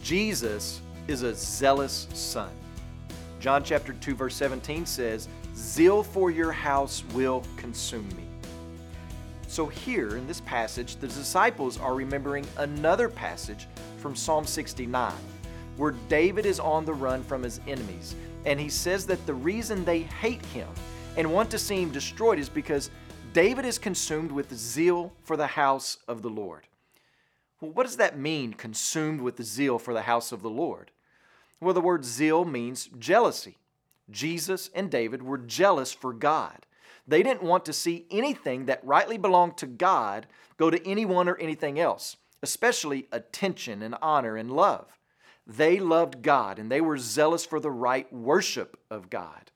Jesus is a zealous son. John chapter 2 verse 17 says, "Zeal for your house will consume me." So here in this passage, the disciples are remembering another passage from Psalm 69, where David is on the run from his enemies. And he says that the reason they hate him and want to see him destroyed is because David is consumed with zeal for the house of the Lord. Well, what does that mean, consumed with zeal for the house of the Lord? Well, the word zeal means jealousy. Jesus and David were jealous for God. They didn't want to see anything that rightly belonged to God go to anyone or anything else, especially attention and honor and love. They loved God and they were zealous for the right worship of God.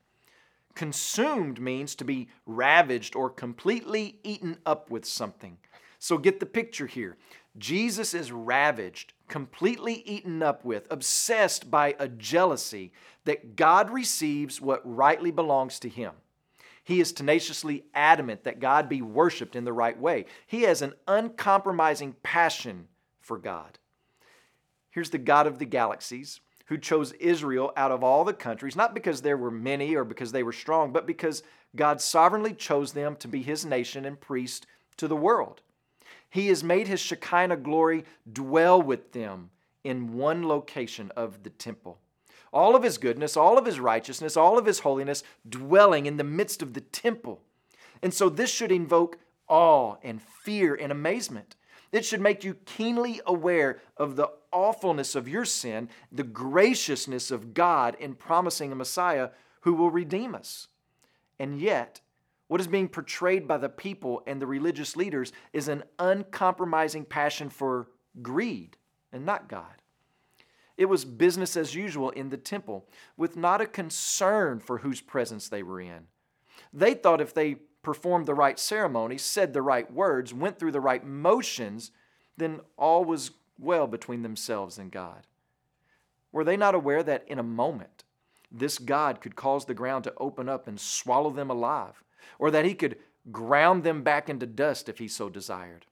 Consumed means to be ravaged or completely eaten up with something. So get the picture here. Jesus is ravaged, completely eaten up with, obsessed by a jealousy that God receives what rightly belongs to Him. He is tenaciously adamant that God be worshiped in the right way. He has an uncompromising passion for God. Here's the God of the galaxies who chose Israel out of all the countries, not because there were many or because they were strong, but because God sovereignly chose them to be His nation and priest to the world. He has made His Shekinah glory dwell with them in one location of the temple. All of His goodness, all of His righteousness, all of His holiness dwelling in the midst of the temple. And so this should invoke awe and fear and amazement. It should make you keenly aware of the awfulness of your sin, the graciousness of God in promising a Messiah who will redeem us. And yet, what is being portrayed by the people and the religious leaders is an uncompromising passion for greed and not God. It was business as usual in the temple, with not a concern for whose presence they were in. They thought if they performed the right ceremonies, said the right words, went through the right motions, then all was well between themselves and God. Were they not aware that in a moment, this God could cause the ground to open up and swallow them alive, or that He could ground them back into dust if He so desired?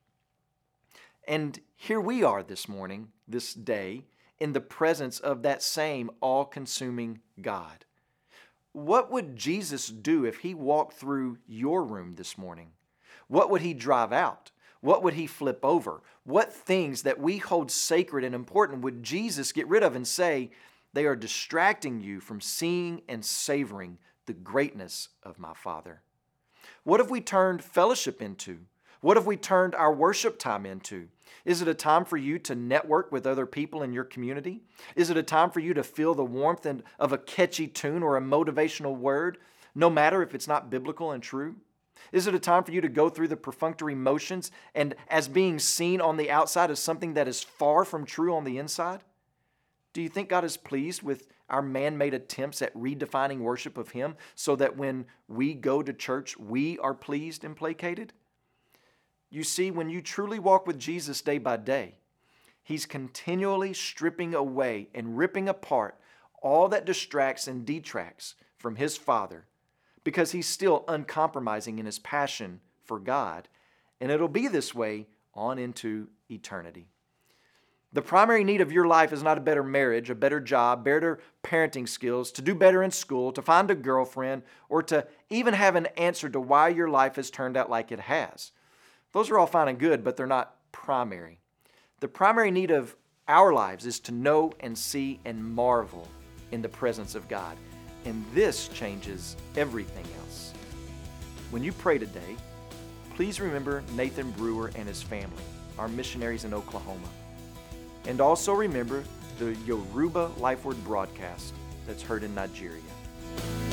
And here we are this morning, this day, in the presence of that same all-consuming God. What would Jesus do if He walked through your room this morning? What would He drive out? What would He flip over? What things that we hold sacred and important would Jesus get rid of and say, they are distracting you from seeing and savoring the greatness of my Father? What have we turned fellowship into? What have we turned our worship time into? Is it a time for you to network with other people in your community? Is it a time for you to feel the warmth of a catchy tune or a motivational word, no matter if it's not biblical and true? Is it a time for you to go through the perfunctory motions and as being seen on the outside as something that is far from true on the inside? Do you think God is pleased with our man-made attempts at redefining worship of Him so that when we go to church, we are pleased and placated? You see, when you truly walk with Jesus day by day, He's continually stripping away and ripping apart all that distracts and detracts from His Father, because He's still uncompromising in His passion for God, and it'll be this way on into eternity. The primary need of your life is not a better marriage, a better job, better parenting skills, to do better in school, to find a girlfriend, or to even have an answer to why your life has turned out like it has. Those are all fine and good, but they're not primary. The primary need of our lives is to know and see and marvel in the presence of God. And this changes everything else. When you pray today, please remember Nathan Brewer and his family, our missionaries in Oklahoma. And also remember the Yoruba Life Word broadcast that's heard in Nigeria.